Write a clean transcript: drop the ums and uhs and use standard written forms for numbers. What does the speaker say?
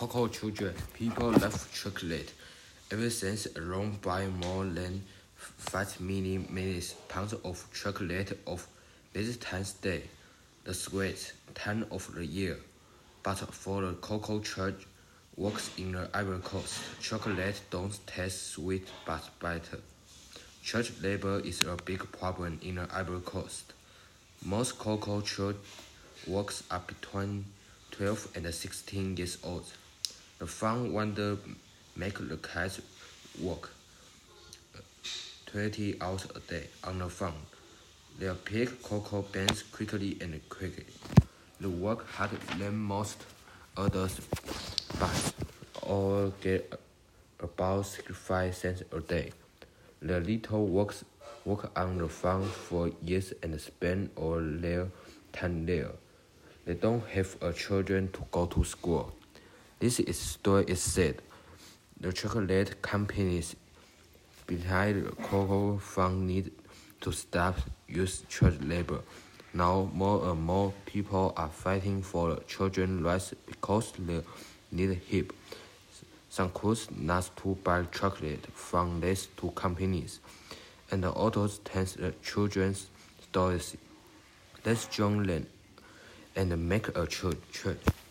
cocoa children, people love chocolate. Ever since around buy more than 5 million pounds of chocolate of Valentine's Day, the sweet time of the year. But for the cocoa church works in the Ivory Coast, chocolate don't taste sweet but bitter. Church labor is a big problem in the Ivory Coast. Most cocoa church workers are between 12 and 16 years old. The farm wonder make the cats work 20 hours a day on the farm. They pick cocoa beans quickly and quickly. They work harder than most others, but all get about 65 cents a day. The little workers work on the farm for years and spend all their time there. They don't have children to go to school. This story is sad. The chocolate companies behind the cocoa farm need to stop use child labor. Now more and more people are fighting for children's rights because they need help. Some choose not to buy chocolate from these two companies, and others tell the children's stories. Let's join them and make a church.